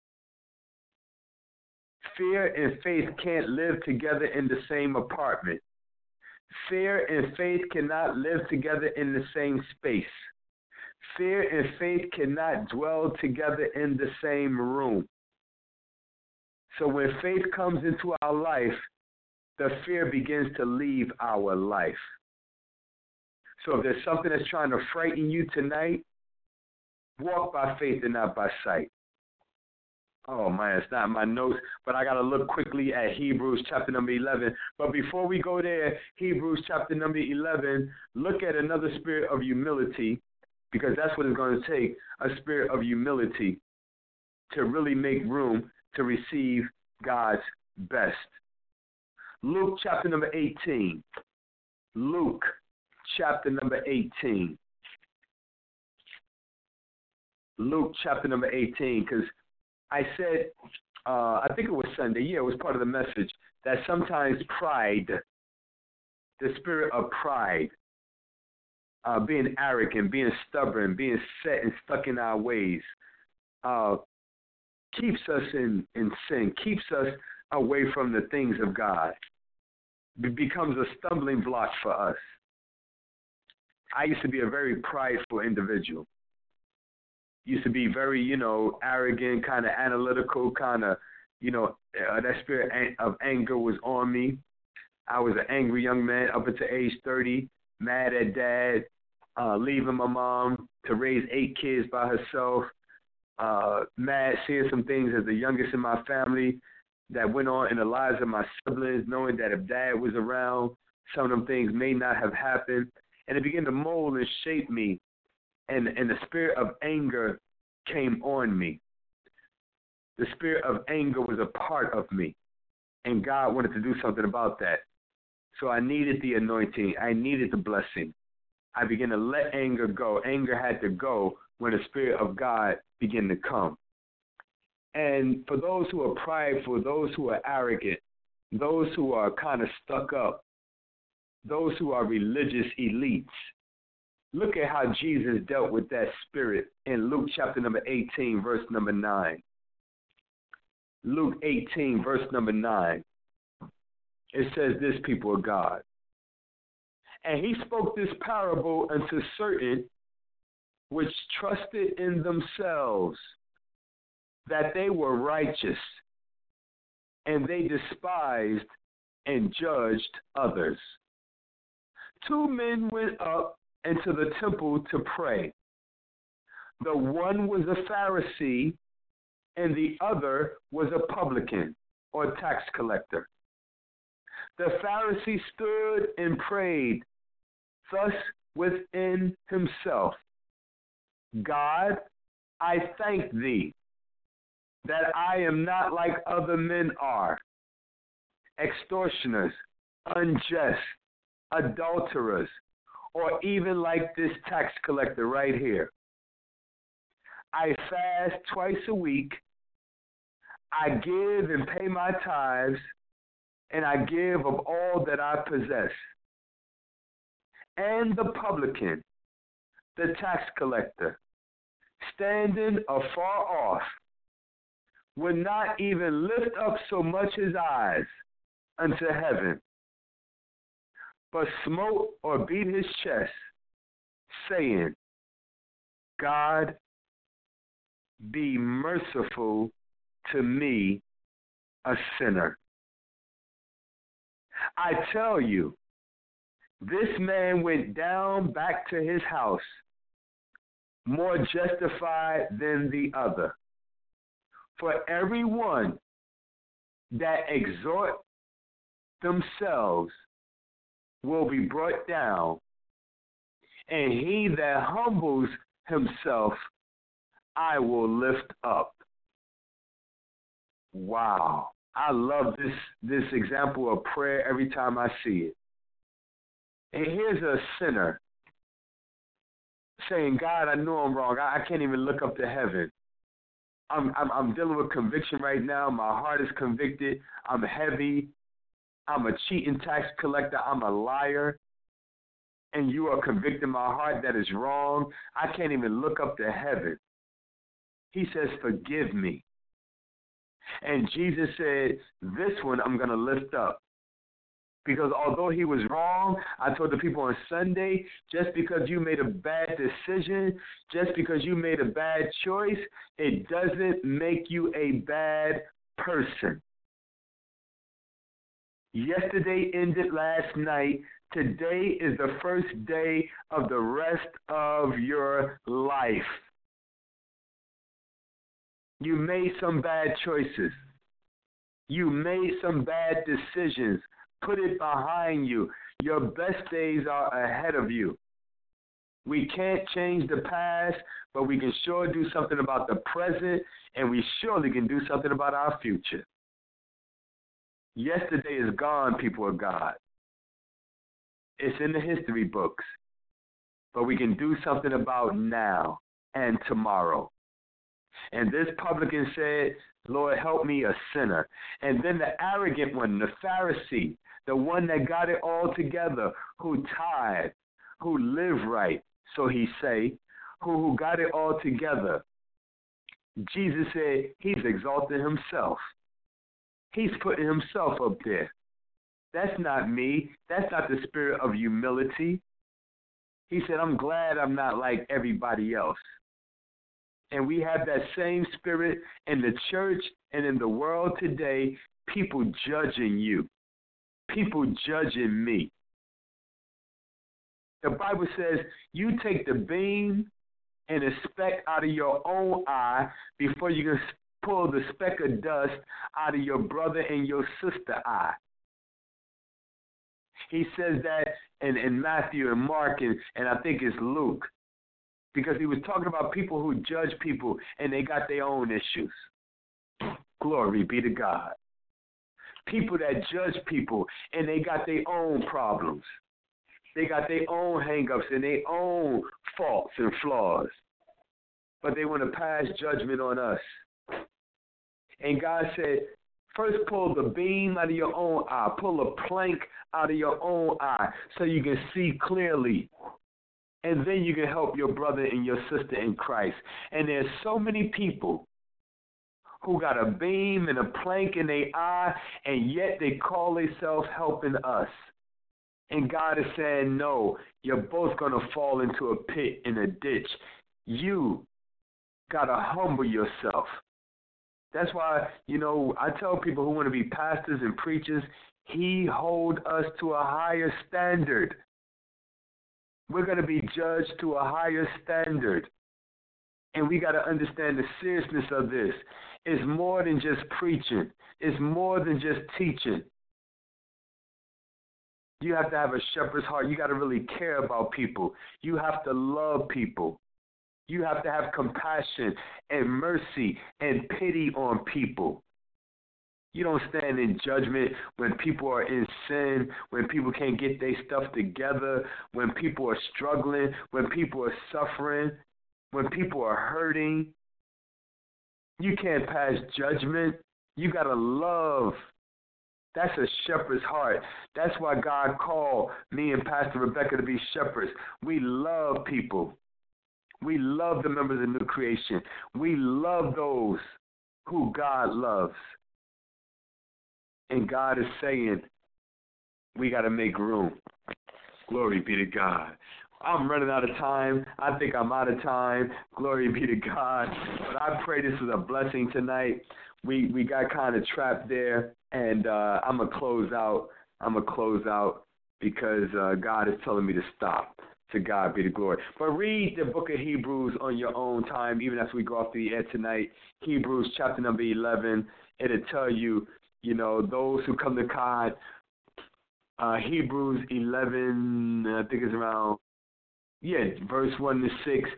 Fear and faith can't live together in the same apartment. Fear and faith cannot live together in the same space. Fear and faith cannot dwell together in the same room. So when faith comes into our life, the fear begins to leave our life. So if there's something that's trying to frighten you tonight, walk by faith and not by sight. Oh, man, it's not in my notes, but I got to look quickly at Hebrews chapter number eleven. But before we go there, Hebrews chapter number eleven, look at another spirit of humility, because that's what it's going to take, a spirit of humility to really make room to receive God's best. Luke chapter number eighteen. Luke chapter number eighteen. Luke chapter number eighteen, because I said, uh, I think it was Sunday, yeah, it was part of the message, that sometimes pride, the spirit of pride, uh, being arrogant, being stubborn, being set and stuck in our ways, uh, keeps us in, in sin, keeps us away from the things of God. It becomes a stumbling block for us. I used to be a very prideful individual. Used to be very, you know, arrogant, kind of analytical, kind of, you know, uh, that spirit of anger was on me. I was an angry young man up until age thirty, mad at dad, uh, leaving my mom to raise eight kids by herself, uh, mad seeing some things as the youngest in my family that went on in the lives of my siblings, knowing that if dad was around, some of them things may not have happened. And it began to mold and shape me. And, and the spirit of anger came on me. The spirit of anger was a part of me. And God wanted to do something about that. So I needed the anointing. I needed the blessing. I began to let anger go. Anger had to go when the spirit of God began to come. And for those who are prideful, those who are arrogant, those who are kind of stuck up, those who are religious elites, look at how Jesus dealt with that spirit in Luke chapter number eighteen, verse number nine. Luke eighteen, verse number nine. It says this, people of God. And he spoke this parable unto certain which trusted in themselves that they were righteous, and they despised and judged others. Two men went up into the temple to pray. The one was a Pharisee, and the other was a publican or tax collector. The Pharisee stood and prayed thus within himself, God, I thank thee that I am not like other men are, extortioners, unjust, adulterers, or even like this tax collector right here. I fast twice a week. I give and pay my tithes, and I give of all that I possess. And the publican, the tax collector, standing afar off, would not even lift up so much his eyes unto heaven, but smote or beat his chest, saying, God, be merciful to me, a sinner. I tell you, this man went down back to his house more justified than the other. For everyone that exhort themselves will be brought down, and he that humbles himself I will lift up. Wow. I love this, this example of prayer every time I see it. And here's a sinner saying, God, I know I'm wrong. I, I can't even look up to heaven. I'm, I'm I'm dealing with conviction right now. My heart is convicted. I'm heavy. I'm a cheating tax collector. I'm a liar. And you are convicting my heart that is wrong. I can't even look up to heaven. He says, forgive me. And Jesus said, this one I'm going to lift up. Because although he was wrong, I told the people on Sunday, just because you made a bad decision, just because you made a bad choice, it doesn't make you a bad person. Yesterday ended last night. Today is the first day of the rest of your life. You made some bad choices. You made some bad decisions. Put it behind you. Your best days are ahead of you. We can't change the past, but we can sure do something about the present, and we surely can do something about our future. Yesterday is gone, people of God. It's in the history books, but we can do something about now and tomorrow. And this publican said, Lord, help me, a sinner. And then the arrogant one, the Pharisee, the one that got it all together, who tithed, who lived right, so he say, who, who got it all together. Jesus said he's exalting himself. He's putting himself up there. That's not me. That's not the spirit of humility. He said, I'm glad I'm not like everybody else. And we have that same spirit in the church and in the world today, people judging you, people judging me. The Bible says you take the beam and a speck out of your own eye before you can pull the speck of dust out of your brother and your sister eye. He says that in, in Matthew and Mark and, and I think it's Luke. Because he was talking about people who judge people and they got their own issues. Glory be to God. People that judge people and they got their own problems. They got their own hang-ups and their own faults and flaws. But they want to pass judgment on us. And God said, first pull the beam out of your own eye. Pull a plank out of your own eye so you can see clearly. And then you can help your brother and your sister in Christ. And there's so many people who got a beam and a plank in their eye, and yet they call themselves helping us. And God is saying, no, you're both going to fall into a pit, in a ditch. You got to humble yourself. That's why, you know, I tell people who want to be pastors and preachers, he hold us to a higher standard. We're going to be judged to a higher standard. And we got to understand the seriousness of this. It's more than just preaching. It's more than just teaching. You have to have a shepherd's heart. You got to really care about people. You have to love people. You have to have compassion and mercy and pity on people. You don't stand in judgment when people are in sin, when people can't get their stuff together, when people are struggling, when people are suffering, when people are hurting. You can't pass judgment. You got to love. That's a shepherd's heart. That's why God called me and Pastor Rebecca to be shepherds. We love people. We love the members of New Creation. We love those who God loves. And God is saying, we got to make room. Glory be to God. I'm running out of time. I think I'm out of time. Glory be to God. But I pray this is a blessing tonight. We we got kind of trapped there, and uh, I'm going to close out. I'm going to close out because uh, God is telling me to stop. To God be the glory. But read the book of Hebrews on your own time, even as we go off the air tonight. Hebrews chapter number eleven. It'll tell you, you know, those who come to God. Uh, Hebrews eleven, I think it's around, yeah, verse one to six.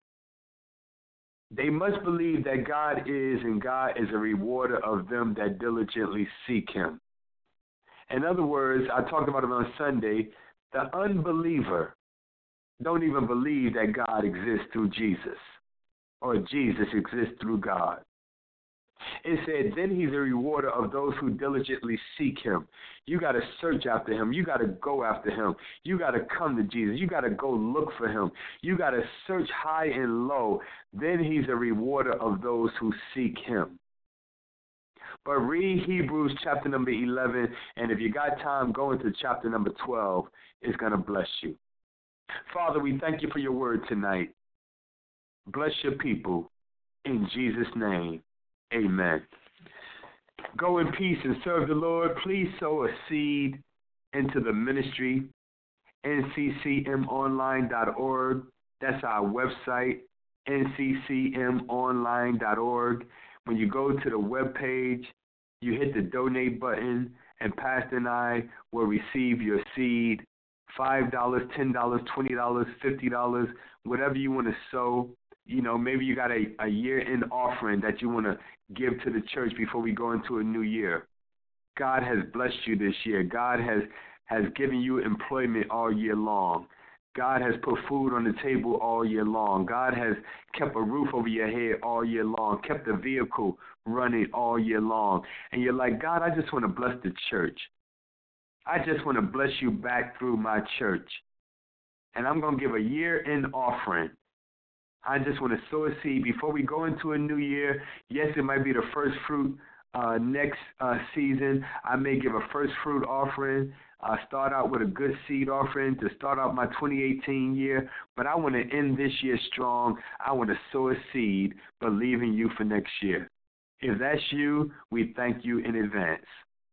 They must believe that God is, and God is a rewarder of them that diligently seek him. In other words, I talked about it on Sunday, the unbeliever don't even believe that God exists through Jesus or Jesus exists through God. It said, then he's a rewarder of those who diligently seek him. You got to search after him. You got to go after him. You got to come to Jesus. You got to go look for him. You got to search high and low. Then he's a rewarder of those who seek him. But read Hebrews chapter number eleven, and if you got time, go into chapter number twelve. It's going to bless you. Father, we thank you for your word tonight. Bless your people. In Jesus' name, amen. Go in peace and serve the Lord. Please sow a seed into the ministry, N C C M online dot org. That's our website, N C C M online dot org. When you go to the webpage, you hit the donate button, and Pastor and I will receive your seed. five dollars, ten dollars, twenty dollars, fifty dollars, whatever you want to sow. You know, maybe you got a, a year-end offering that you want to give to the church before we go into a new year. God has blessed you this year. God has, has given you employment all year long. God has put food on the table all year long. God has kept a roof over your head all year long, kept the vehicle running all year long. And you're like, God, I just want to bless the church. I just want to bless you back through my church. And I'm going to give a year-end offering. I just want to sow a seed before we go into a new year. Yes, it might be the first fruit uh, next uh, season. I may give a first fruit offering, uh, start out with a good seed offering to start out my twenty eighteen year. But I want to end this year strong. I want to sow a seed, believing you for next year. If that's you, we thank you in advance.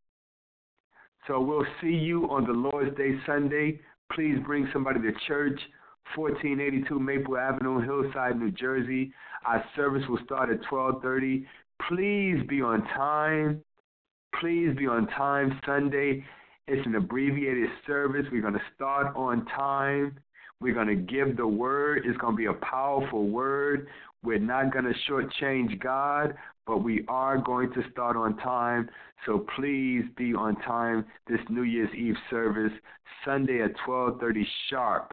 So we'll see you on the Lord's Day Sunday. Please bring somebody to church, fourteen eighty-two Maple Avenue, Hillside, New Jersey. Our service will start at twelve thirty. Please be on time. Please be on time Sunday. It's an abbreviated service. We're going to start on time. We're going to give the word. It's going to be a powerful word. We're not going to shortchange God, but we are going to start on time. So please be on time this New Year's Eve service, Sunday at twelve thirty sharp.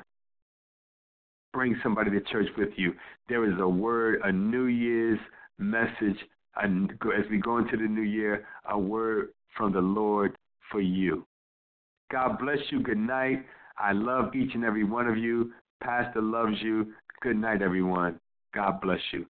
Bring somebody to church with you. There is a word, a New Year's message, and as we go into the new year, a word from the Lord for you. God bless you. Good night. I love each and every one of you. Pastor loves you. Good night, everyone. God bless you.